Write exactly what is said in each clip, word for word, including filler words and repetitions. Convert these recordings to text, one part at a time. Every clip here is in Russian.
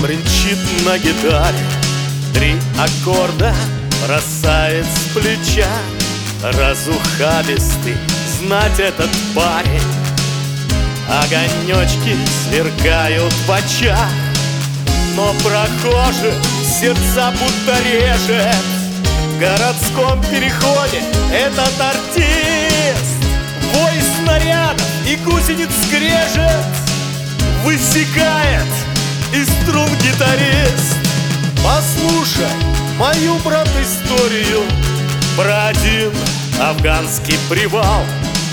бренчит на гитаре. Три аккорда бросает с плеча. Разухабистый, знать этот парень. Огонечки сверкают в очах, но прохожих сердца будто режет. В городском переходе этот артист вой снарядов и гусениц скрежет высекает из струн гитарист. Послушай мою, брат, историю про один афганский привал,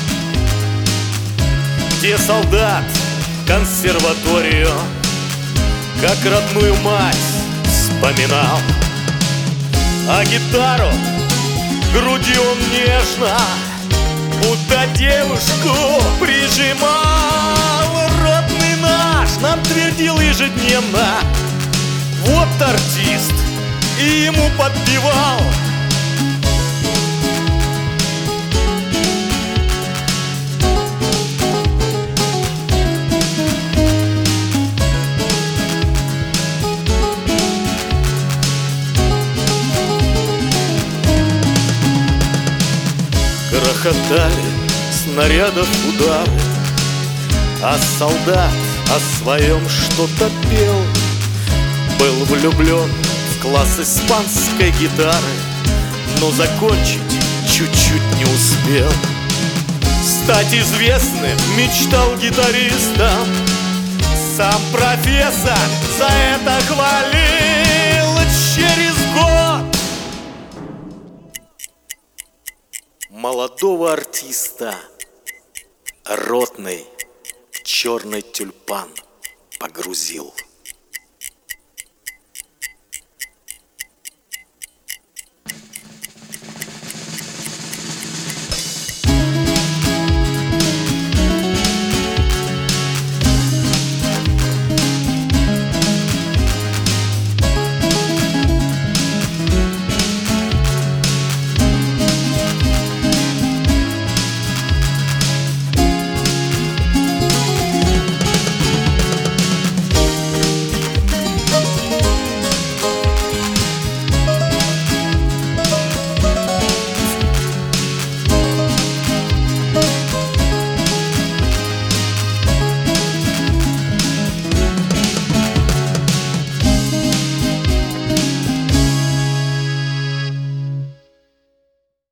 где солдат консерваторию как родную мать вспоминал. А гитару к груди он нежно, будто девушку прижимал. Родный наш нам твердил ежедневно: вот артист, и ему подпевал. Грохотали снарядов удары, а солдат о своем что-то пел. Был влюблен в класс испанской гитары, но закончить чуть-чуть не успел. Стать известным мечтал гитаристом, сам профессор за это хвалил. Через год молодого артиста ротный в черный тюльпан погрузил.